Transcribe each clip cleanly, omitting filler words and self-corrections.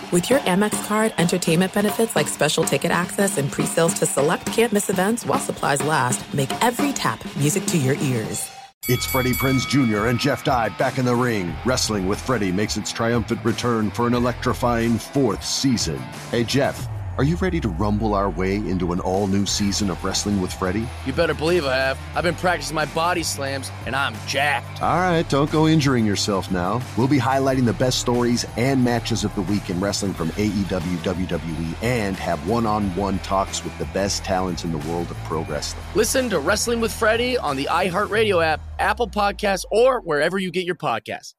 With your Amex card, entertainment benefits like special ticket access and pre-sales to select campus events while supplies last, make every tap music to your ears. It's Freddie Prinze Jr. and Jeff Dye back in the ring. Wrestling with Freddie makes its triumphant return for an electrifying 4th season. Hey, Jeff, are you ready to rumble our way into an all-new season of Wrestling with Freddie? You better believe I have. I've been practicing my body slams, and I'm jacked. All right, don't go injuring yourself now. We'll be highlighting the best stories and matches of the week in wrestling from AEW, WWE, and have one-on-one talks with the best talents in the world of pro wrestling. Listen to Wrestling with Freddie on the iHeartRadio app, Apple Podcasts, or wherever you get your podcasts.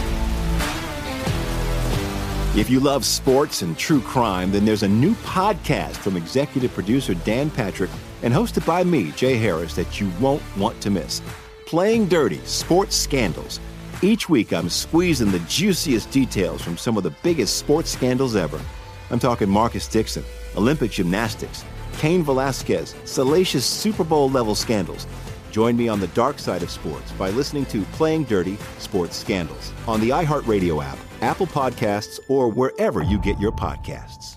If you love sports and true crime, then there's a new podcast from executive producer Dan Patrick and hosted by me, Jay Harris, that you won't want to miss. Playing Dirty: Sports Scandals. Each week, I'm squeezing the juiciest details from some of the biggest sports scandals ever. I'm talking Marcus Dixon, Olympic gymnastics, Cain Velasquez, salacious Super Bowl-level scandals. Join me on the dark side of sports by listening to Playing Dirty: Sports Scandals on the iHeartRadio app, Apple Podcasts, or wherever you get your podcasts.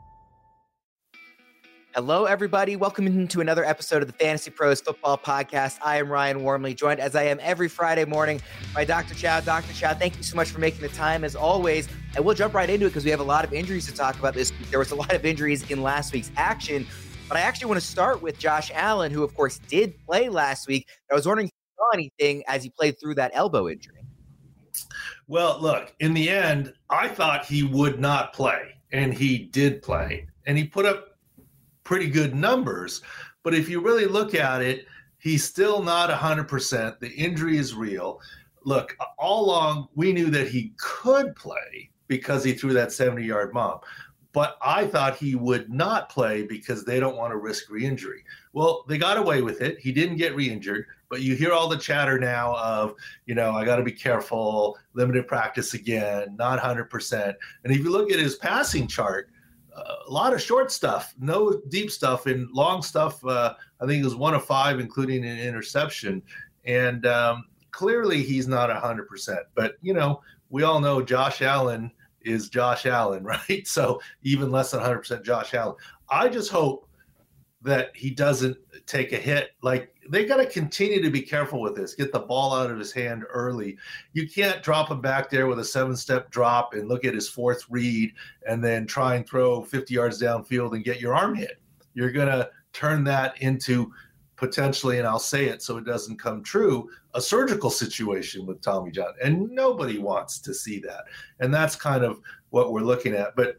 Hello, everybody. Welcome into another episode of the Fantasy Pros Football Podcast. I am Ryan Wormley, joined as I am every Friday morning by Dr. Chow. Dr. Chow, thank you so much for making the time as always. And we'll jump right into it because we have a lot of injuries to talk about this week. There was a lot of injuries in last week's action. But I actually want to start with Josh Allen, who, of course, did play last week. I was wondering if you saw anything as he played through that elbow injury. Well, look, in the end, I thought he would not play, and he did play. And he put up pretty good numbers. But if you really look at it, he's still not 100%. The injury is real. Look, all along, we knew that he could play because he threw that 70-yard bomb. But I thought he would not play because they don't want to risk re-injury. Well, they got away with it. He didn't get re-injured, but you hear all the chatter now of, I got to be careful, limited practice again, not 100%. And if you look at his passing chart, a lot of short stuff, no deep stuff, and long stuff, I think it was 1 of 5, including an interception. And clearly he's not 100%. But, we all know Josh Allen is Josh Allen, right? So even less than 100% Josh Allen. I just hope that he doesn't take a hit. Like, they got to continue to be careful with this, get the ball out of his hand early. You can't drop him back there with a 7-step drop and look at his 4th read and then try and throw 50 yards downfield and get your arm hit. You're going to turn that into potentially, and I'll say it so it doesn't come true, a surgical situation with Tommy John. And nobody wants to see that. And that's kind of what we're looking at. But,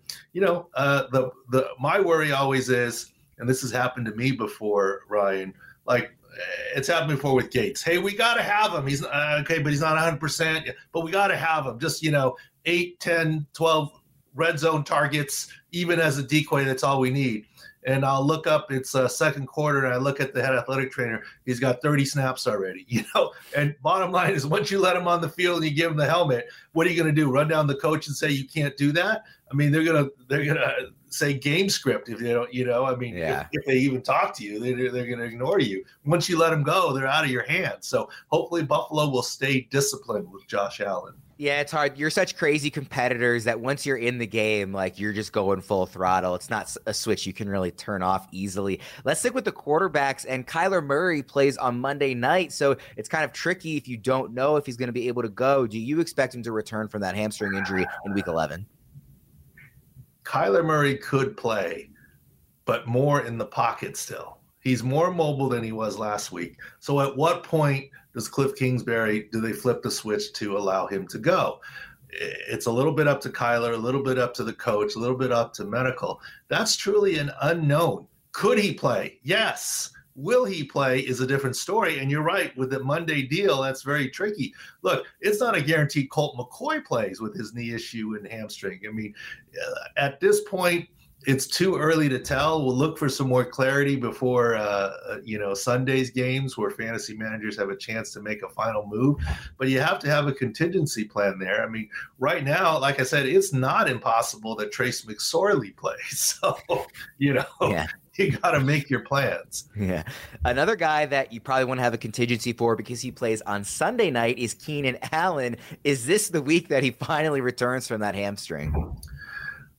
my worry always is, and this has happened to me before, Ryan, like it's happened before with Gates. Hey, we got to have him. He's okay, but he's not 100%, but we got to have him. Just, 8, 10, 12 red zone targets, even as a decoy, that's all we need. And I'll look up, it's second quarter, and I look at the head athletic trainer. He's got 30 snaps already, And bottom line is, once you let him on the field and you give him the helmet, what are you going to do? Run down the coach and say you can't do that? I mean, they're gonna say game script if they don't, if they even talk to you, they're going to ignore you. Once you let them go, they're out of your hands. So hopefully Buffalo will stay disciplined with Josh Allen. Yeah, it's hard. You're such crazy competitors that once you're in the game, like you're just going full throttle. It's not a switch you can really turn off easily. Let's stick with the quarterbacks. And Kyler Murray plays on Monday night, so it's kind of tricky if you don't know if he's going to be able to go. Do you expect him to return from that hamstring injury in Week 11? Kyler Murray could play, but more in the pocket still. He's more mobile than he was last week. So at what point does Cliff Kingsbury, do they flip the switch to allow him to go? It's a little bit up to Kyler, a little bit up to the coach, a little bit up to medical. That's truly an unknown. Could he play? Yes. Will he play is a different story. And you're right, with the Monday deal, that's very tricky. Look, it's not a guarantee Colt McCoy plays with his knee issue and hamstring. I mean, at this point, it's too early to tell. We'll look for some more clarity before, Sunday's games where fantasy managers have a chance to make a final move. But you have to have a contingency plan there. I mean, right now, like I said, it's not impossible that Trace McSorley plays. So, Yeah. You got to make your plans. Yeah. Another guy that you probably want to have a contingency for because he plays on Sunday night is Keenan Allen. Is this the week that he finally returns from that hamstring?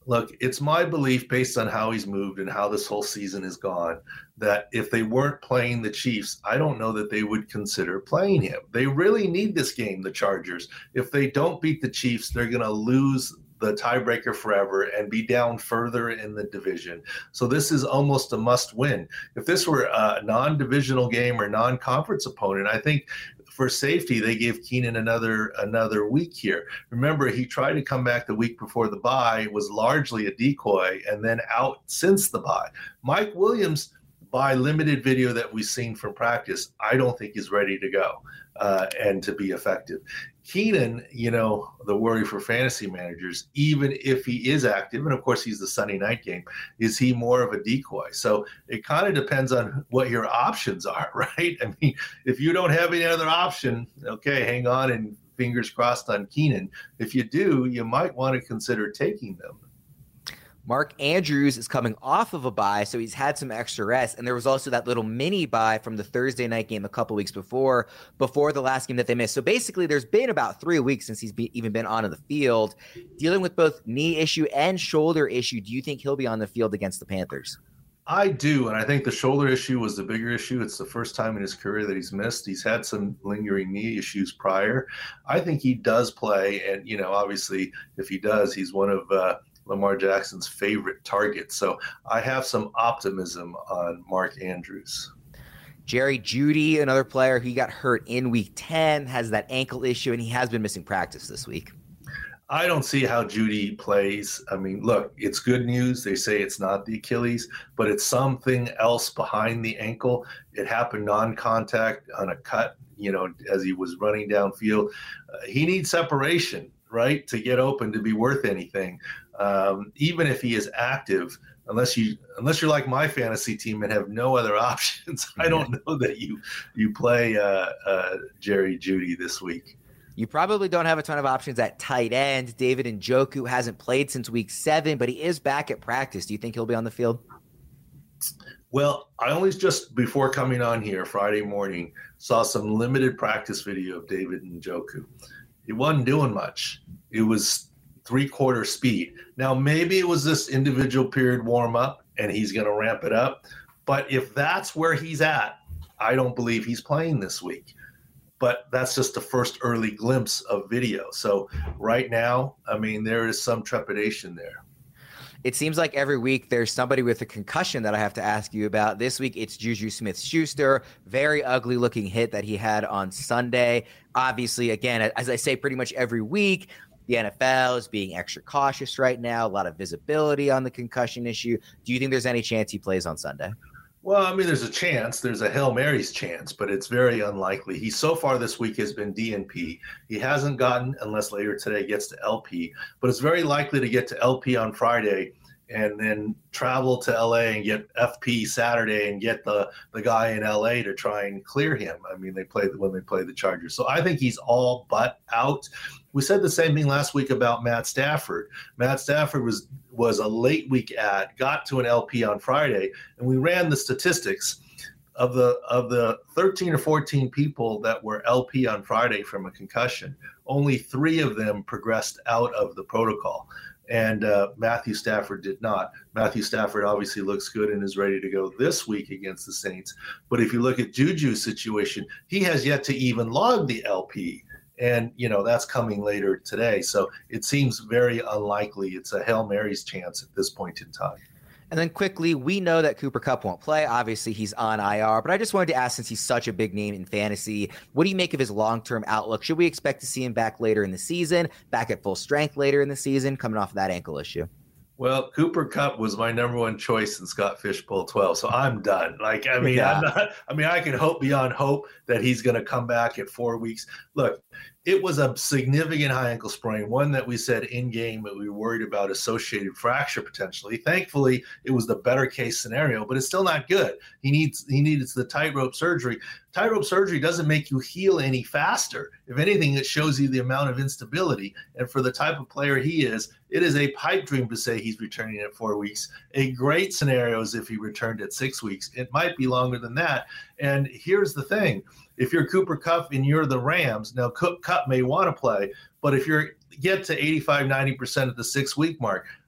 Look, it's my belief based on how he's moved and how this whole season has gone that if they weren't playing the Chiefs, I don't know that they would consider playing him. They really need this game, the Chargers. If they don't beat the Chiefs, they're going to lose the tiebreaker forever and be down further in the division. So this is almost a must win. If this were a non-divisional game or non-conference opponent, I think for safety, they gave Keenan another week here. Remember, he tried to come back the week before the bye, was largely a decoy, and then out since the bye. Mike Williams, by limited video that we've seen from practice, I don't think is ready to go and to be effective. Keenan, the worry for fantasy managers, even if he is active, and of course he's the Sunday night game, is he more of a decoy? So it kind of depends on what your options are, right? I mean, if you don't have any other option, okay, hang on and fingers crossed on Keenan. If you do, you might want to consider taking them. Mark Andrews is coming off of a bye, so he's had some extra rest. And there was also that little mini bye from the Thursday night game a couple weeks before the last game that they missed. So basically, there's been about 3 weeks since he's even been onto the field. Dealing with both knee issue and shoulder issue, do you think he'll be on the field against the Panthers? I do, and I think the shoulder issue was the bigger issue. It's the first time in his career that he's missed. He's had some lingering knee issues prior. I think he does play, and, obviously, if he does, he's one of Lamar Jackson's favorite targets. So I have some optimism on Mark Andrews. Jerry Jeudy, another player who got hurt in week 10, has that ankle issue, and he has been missing practice this week. I don't see how Jeudy plays. I mean, look, it's good news. They say it's not the Achilles, but it's something else behind the ankle. It happened non-contact on a cut, as he was running downfield. He needs separation, right, to get open, to be worth anything. Even if he is active, unless you're like my fantasy team and have no other options, I don't know that you play Jerry Jeudy this week. You probably don't have a ton of options at tight end. David Njoku hasn't played since week 7, but he is back at practice. Do you think he'll be on the field? Well, I only just before coming on here Friday morning saw some limited practice video of David Njoku. He wasn't doing much. It was 3/4 speed. Now, maybe it was this individual period warm up and he's going to ramp it up. But if that's where he's at, I don't believe he's playing this week. But that's just the first early glimpse of video. So right now, I mean, there is some trepidation there. It seems like every week there's somebody with a concussion that I have to ask you about. This week it's Juju Smith-Schuster, very ugly looking hit that he had on Sunday. Obviously, again, as I say pretty much every week, the NFL is being extra cautious right now, a lot of visibility on the concussion issue. Do you think there's any chance he plays on Sunday? Well, I mean, there's a chance. There's a Hail Mary's chance, but it's very unlikely. He so far this week has been DNP. He hasn't gotten, unless later today, gets to LP, but it's very likely to get to LP on Friday and then travel to LA and get FP Saturday and get the guy in LA to try and clear him. I mean, when they play the Chargers. So I think he's all but out. We said the same thing last week about Matt Stafford. Matt Stafford was a late week ad, got to an LP on Friday, and we ran the statistics of the 13 or 14 people that were LP on Friday from a concussion. Only 3 of them progressed out of the protocol. And Matthew Stafford did not. Matthew Stafford obviously looks good and is ready to go this week against the Saints. But if you look at Juju's situation, he has yet to even log the LP. And, that's coming later today. So it seems very unlikely. It's a Hail Mary's chance at this point in time. And then quickly, we know that Cooper Kupp won't play. Obviously, he's on IR. But I just wanted to ask, since he's such a big name in fantasy, what do you make of his long-term outlook? Should we expect to see him back later in the season, back at full strength later in the season, coming off of that ankle issue? Well, Cooper Kupp was my number one choice in Scott Fish Bowl 12, so I'm done. I can hope beyond hope that he's going to come back at 4 weeks. Look, it was a significant high ankle sprain, one that we said in game that we were worried about associated fracture potentially. Thankfully, it was the better case scenario, but it's still not good. He needs the tightrope surgery. Tightrope surgery doesn't make you heal any faster. If anything, it shows you the amount of instability. And for the type of player he is, it is a pipe dream to say he's returning at 4 weeks. A great scenario is if he returned at 6 weeks. It might be longer than that. And here's the thing. If you're Cooper Kupp and you're the Rams, now Kupp may want to play, but if you get to 85, 90% at the 6 week mark,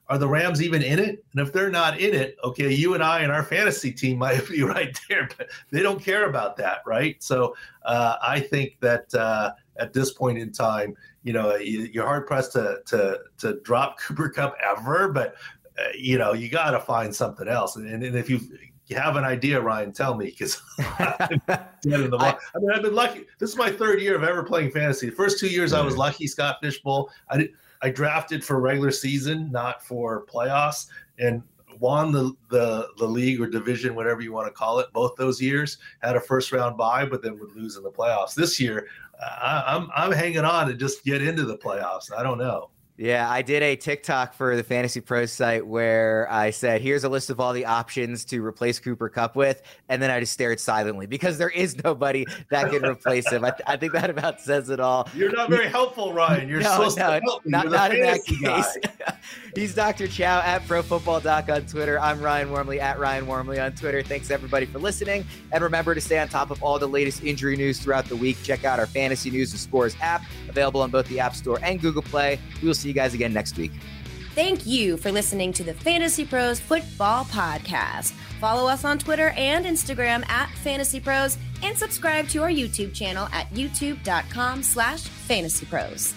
are the Rams even in it? And if they're not in it, okay, you and I and our fantasy team might be right there, but they don't care about that, right? So I think that at this point in time, you're hard pressed to drop Cooper Kupp ever, but you got to find something else. And if you have an idea, Ryan, tell me, because I'm dead in the water. I've been lucky. This is my third year of ever playing fantasy. The first 2 years I was lucky, Scott Fishbowl. I drafted for regular season, not for playoffs, and won the league or division, whatever you want to call it, both those years. Had a first round bye, but then would lose in the playoffs. This year, I'm hanging on to just get into the playoffs. I don't know. Yeah, I did a TikTok for the Fantasy Pros site where I said, here's a list of all the options to replace Cooper Kupp with. And then I just stared silently because there is nobody that can replace him. I think that about says it all. You're not very helpful, Ryan. You're supposed to help me. Not in that case. He's Dr. Chow at ProFootballDoc on Twitter. I'm Ryan Wormley at Ryan Wormley on Twitter. Thanks, everybody, for listening. And remember to stay on top of all the latest injury news throughout the week. Check out our Fantasy News and Scores app, available on both the App Store and Google Play. We will see you guys again next week. Thank you for listening to the Fantasy Pros Football Podcast. Follow us on Twitter and Instagram at Fantasy Pros and subscribe to our YouTube channel at youtube.com/fantasypros.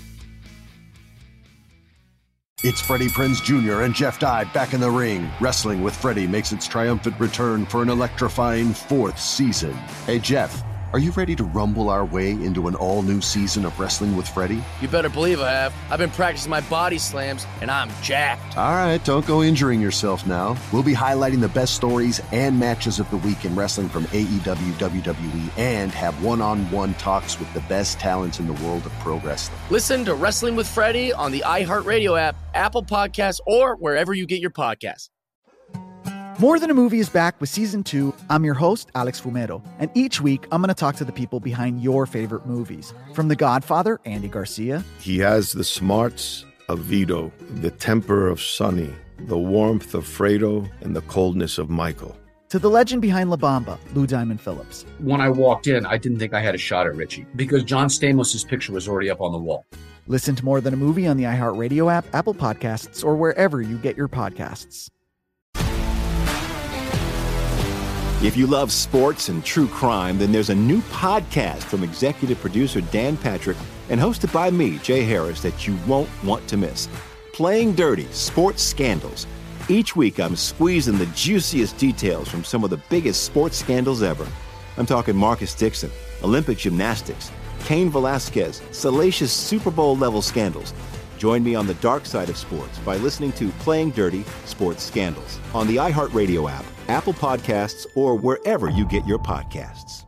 It's Freddie Prinze Jr. and Jeff Dye back in the ring. Wrestling with Freddie makes its triumphant return for an electrifying 4th season. Hey, Jeff, are you ready to rumble our way into an all-new season of Wrestling with Freddie? You better believe I have. I've been practicing my body slams, and I'm jacked. All right, don't go injuring yourself now. We'll be highlighting the best stories and matches of the week in wrestling from AEW, WWE, and have one-on-one talks with the best talents in the world of pro wrestling. Listen to Wrestling with Freddie on the iHeartRadio app, Apple Podcasts, or wherever you get your podcasts. More Than a Movie is back with Season 2. I'm your host, Alex Fumero, and each week I'm going to talk to the people behind your favorite movies. From The Godfather, Andy Garcia. He has the smarts of Vito, the temper of Sonny, the warmth of Fredo, and the coldness of Michael. To the legend behind La Bamba, Lou Diamond Phillips. When I walked in, I didn't think I had a shot at Richie because John Stamos' picture was already up on the wall. Listen to More Than a Movie on the iHeartRadio app, Apple Podcasts, or wherever you get your podcasts. If you love sports and true crime, then there's a new podcast from executive producer Dan Patrick and hosted by me, Jay Harris, that you won't want to miss. Playing Dirty: Sports Scandals. Each week, I'm squeezing the juiciest details from some of the biggest sports scandals ever. I'm talking Marcus Dixon, Olympic gymnastics, Cain Velasquez, salacious Super Bowl-level scandals. Join me on the dark side of sports by listening to Playing Dirty: Sports Scandals on the iHeartRadio app, Apple Podcasts, or wherever you get your podcasts.